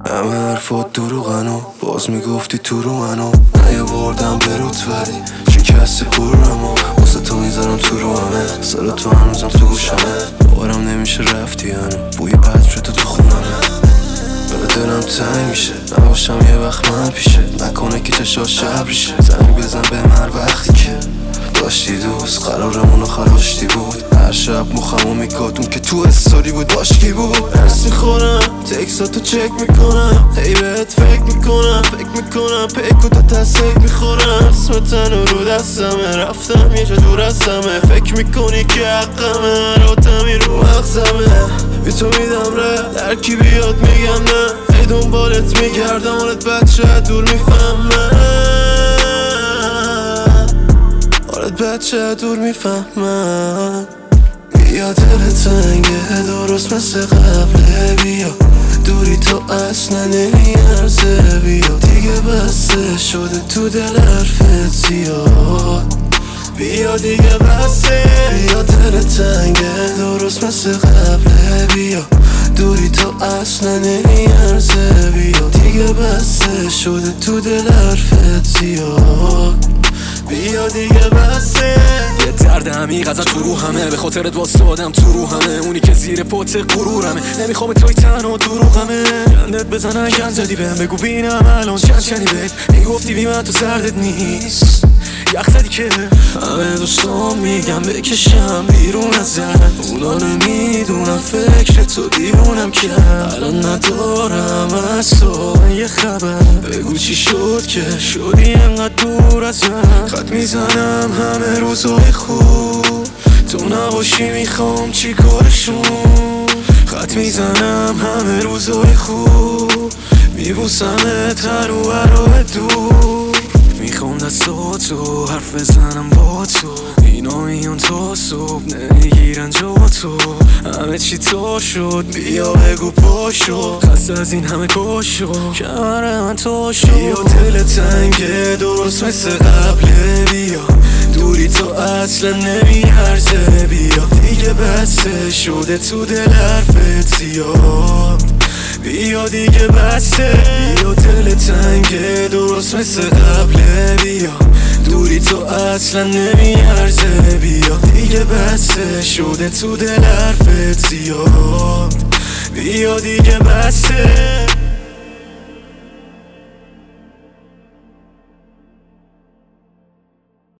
همه حرفات دروغنو باز میگفتی تو رو منو نیاوردم برات ولی شکستی قرورمو واسه تو میذارم تو رو همه سر تو هنوزم تو گوشمه باورم نمیشه رفتی هنو بوی عطر تو خونمه به دلم تنگ میشه نباشم یه وقت من پیشه نکنه که چشا شب ریشه زنگ بزن به من وقتی که داشتی دوست قرارمونو خراشتی بود هر شب مخمو میکاتون که تو استوری بود باشکی بود درس میخورم تکساتو چک میکنم هی بهت فکر میکنم پیکو تا تصک میخورم اسم تنو رو دستمه رفتم یه جا دور ازمه فکر میکنی که حقمه راتمی رو مغزمه بی تو میدم ره در کی بیاد میگم نه هی دنبالت میگردم حالت بچه دور میفهمه بچه دور میفهمم بیا دل تنگه درست مثل قبله بیا دوری تو اصلا نمیارزه بیا دیگه بسته شده تو دل حرفت زیاد بیا دیگه بسته بیا دل تنگه درست مثل قبله بیا دوری تو اصلا نمیارزه بیا دیگه بسته شده تو دل حرفت زیاد بیا دیگه بسه یه درد عمیق ازت تو رو همه به خاطرت واسادم تو رو همه اونی که زیر پات غرورمه نمیخوام توی تنها دروغمه گندت بزنن گند زدی بهم بگو بینم الان چند بهت میگفتی بی من تو سردت نیست یخ زدی که همه دوستان میگم بکشم بیرون ازت اونا نمیدونم فکر تو دیوونم کرد الان ندارم از تو یه خبر بگو چی شد که شدی انقدر دور از من خط میزنم همه روزای خوب تو نباشی میخوام چی کارشون خط میزنم همه روزای خوب میبوسمت هر و هر دور میخوام دستاتو حرف بزنم با تو اینا میان تا صبح نمیگیرن جا تو همه چی تا شد بیا بگو پاشو خسته از این همه کاشو کمر من تا شد بیا دل تنگه درست مثل قبله بیا دوری تو اصلا نمیارزه بیا دیگه بسته شده تو دل حرفت زیاد بیا دیگه بسته بیا دل تنگه درست مثل قبله بیا دوری تو اصلا نمیارزه بیا دیگه بسته شده تو دل حرفت زیاد بیا دیگه بسته